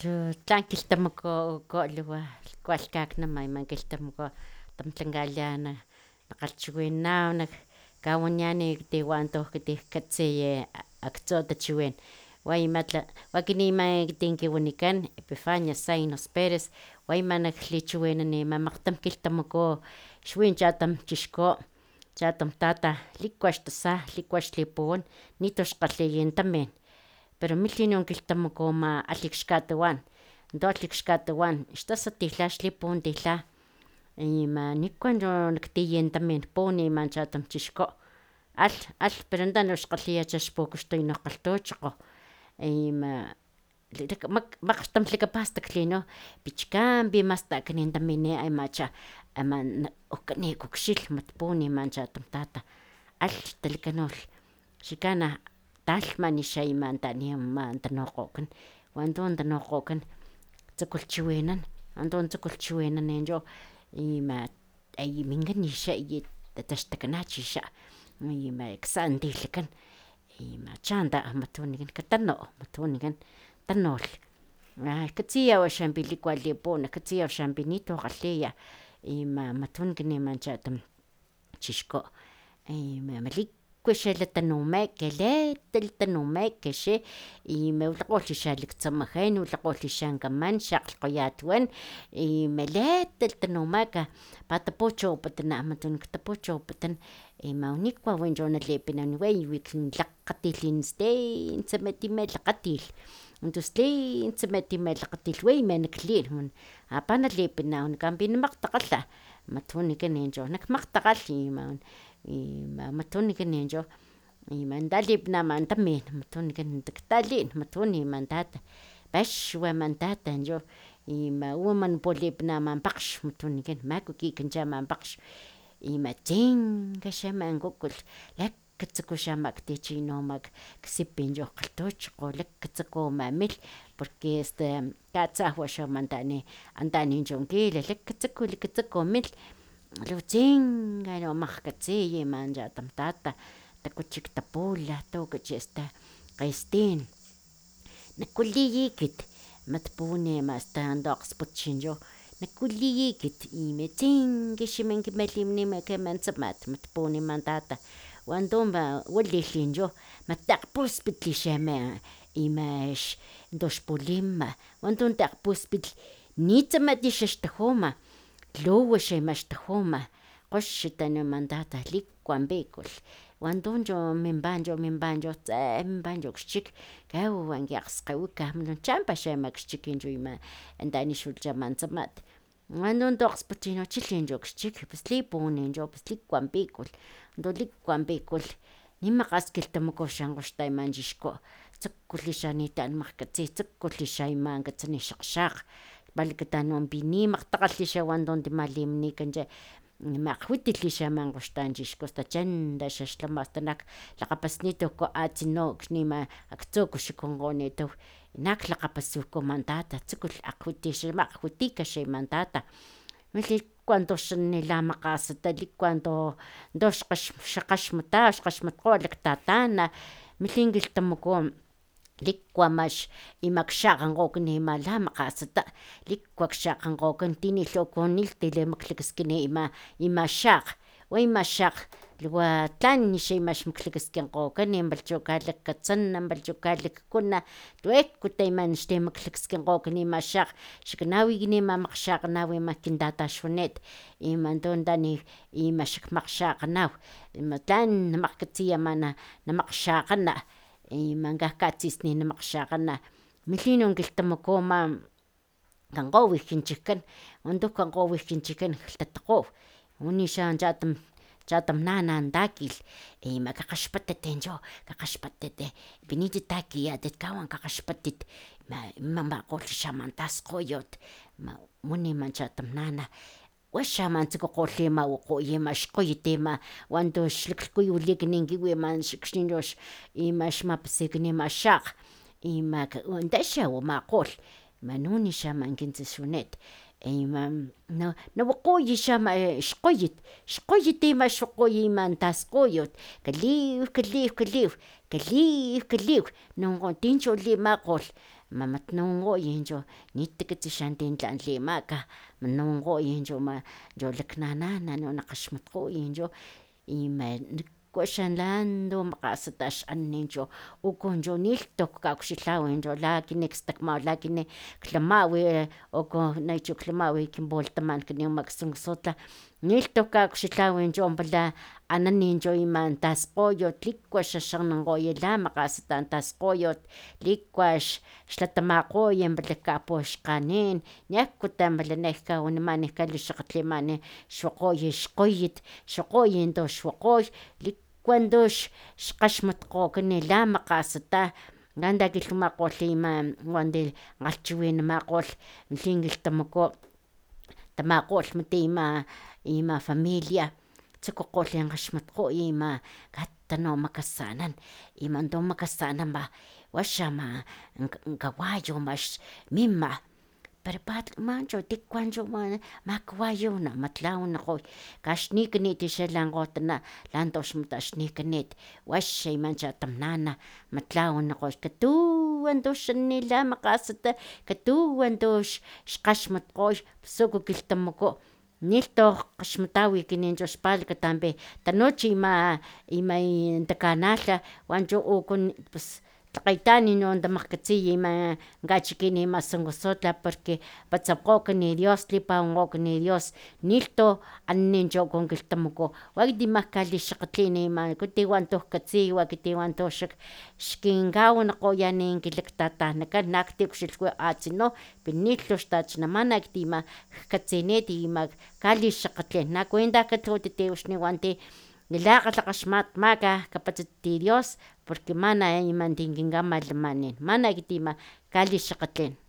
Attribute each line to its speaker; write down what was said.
Speaker 1: Tlankiltamoko ko'liwa kualkaknama ima kiltamoko tamtlankaaliana naqalchiwinau kawaniani tiwan tohkatih katseyi aktsotachiwin wakinima tinkiwanikan Epifania Zainos Perez wayma naktlichiwinani mamaqtam kiltamoko xwin chatam chixko chatam tata likua xtasa likua xtlipuwan nitos xkgalhiyintamin pero milhinon kiltamoko alik xkatawan ento alik xkatawan xtasatila xlipuwan tila ima nikua naktiyintamin puwan ima chatam chixko al pero ntano xkgalhiyacha xpukuxtoy no kgalhtochokgo ima makgtam lakapastaklhi no pichkampi mastaknintamini amacha ama ujk'ani kukxil mat puwan ima chatam tata al xtalakanolh xakana talhman xa ima tanima tanokgokan wanton tanokgokan tsukulhchiwinan wanton tsukulhchiwinan cho ima minkan xa tataxtakanachi xa ima ksan tilakan ima chanda mat wanikan katano mat wanikan tanolh katsiyaw axampi likua lipuwan katsiyaw xampi nitu kgalhiya ima mat wanikan ima chatam chixku ima likua xa latanumek letalatanumek xe ima wilakgolh xa laktsamajan wilakgolh xa kaman xakglhkgoyat wan ima letalatanumak patapuchawaputuna mat wanikan tapuchawaputun ima nikua wincho nalipina way lakgatilh stentsa time lakgatilh entos stentsa time lakgatilh way me naklin apa nalipina wanikan pinamakgtakgalha mat wanikan cho nakmakgtakgalh ima mat wanikan cho ima talipina ama tamin mat wanikan taktalin mat wan ima tata paxwa ama tata cho ima u ama pulipina ama pakglhch mat wanikan makukikancha ama pakglhch ima tsinka xa ama kukul lakatsuku xa maktichi no maksipi cho kgalhtochokgo lakatsuku mamilh porque katsajwa xa antani cho kila lakatsuku milh lu tsinka no makgkatsiy ima chatam tata takuchik tapula tukuchi kgestin nakualiy ekit mat puwan ima ento akgsput chincho nakualiy ekit ima tsinka xa kimaliminim tsamat mat puwan ima tata wanton walilh cho mat takgpuspitli xa ima ento xpulima wanton takgpuspitli nitsamat xa xtajuma lhuwa xa ama xtajuma kgoxi tanu ama tata likua pikulh wanton cho mimpa tse mimpa xchik kawau kiakgskgewika champa xa ama xchik cho ima entani xwilicha ama tsamat wanton tu akgsput chilh cho xchik pus lipuwan cho pus likua pikulh ento likua pikulh nimakgas kilhtamaku xa kgoxta ama chixku tsukulh xa nitan makgkatsi tsukulh xa ima katsani xakgxakg palakata no pini makgtakgalh xa wanton timaliminikancha akgwitilh xa ama kgoxta chixku hasta chanta xaxlama hasta lakgapasnituku atsino nima aktsu kuxukunkgonitaw nak lakgapasujku ama tata tsukulh akgwitika xa ama tata likuanto nilamakgasita likuanto xakgaxmata xkgaxmatkgo laktatana milhi kilhtamaku likua ima xakgankgokan ima lamakgasita likua xakgankgokan tini lhawakgonilh tilimaklakaskin ima xakg wa ima xakg liwa tlan xa ima xmaklakaskinkgokan palchu kalakatsan palchu kalakkuna tuekuta ima xlimaklakaskinkgokan ima xakg xakanawi nima makgxakganaw ima kin tataxwanit ima tani ima xakmakgxakganaw ima tlan namakgkatsiy ama namakgxakgana ima kajkatsisni namakgxakgana milhi no kilhtamaku ama kankgow kin chijkan wanto kankgow kin chijkan lhtatakgow unixa chatam nana takilh ima kakgaxpatat cho kakgaxpatat pinitat takiyatit kawau kakgaxpatit mamakgolh xa ama taskgoyut wan ima chatam nana waxa ama tsukukgolh mawakgoy ima xkgoyut ima wanto xlaklhkuyulikni kiwi akxni ima xmapasakan ima xakg ima anta xa wamakgolh manuni xa ama kin tsixwanit ima nawaqoy xama xqoyit ima xoqoy ima tasqoyot kaliw nonqotincho limaqol mamatnonqoy incho nitkitzi xantintlan limaka nonqoy incho ncho laknanana naqaxmatqoy incho ima kuaxanlando maqasatax anincho ukoncho niltok kakxilhawa lakin nekstakmawa lakin tlamawi oko necho tlamawi kinboltaman maksunksotla niltok kakxilhawa ompala ananincho ima tasqoyot likua xaxanankgoya la makgasata tasqoyot likua xlatamakgoy kapuxkganin neujku tampala kawaniman kalixakgatlimani xwakgoy xkgoyit xokgoy toxwakgoy licuando xkgaxmatkgokan la makgasata lata kilhwamakgolh ima wanti kgalhchiwinamakgolh lin kilhtamaku tamakgolh mat ima familia tsukukgolh kgaxmatkgoy ima kata no makasanan ima to makasananpa waxama kawayu mima pero mancho tikuancho kawayu matlawanankgoy kaxnikanit xalankgotana lantoxmataxnikanit waxa ima chatam nana matlawanankgoy katuwan tuxani la makgasata katuwan tux kgaxmatkgoy suku kilhtamaku nilhtok kgaxmatawikani xpalakatapin tanoche ima takanalha wancho oko pus tlakgaytan no tamakgkatsiy ima kachikin ima sonkusotla porque patsapkgokani dios lipawankgokani dios nilhto ananincho kon kilhtamaku wa ekiti kalixakgatlin ima katiwan tuj katsiy katiwan xkinkawanikgoyani kilaktatankan na akgtiukxilhwa atsino pero nilhtu xtachanamana ekiti katsinit ima kalixakgatlin nakuenta lhuw tati wixni wanti lakgalhakgaxmatmaka kapatsati dios porque mana ima tin kinkamalamanin mana ekiti kalixakgatlin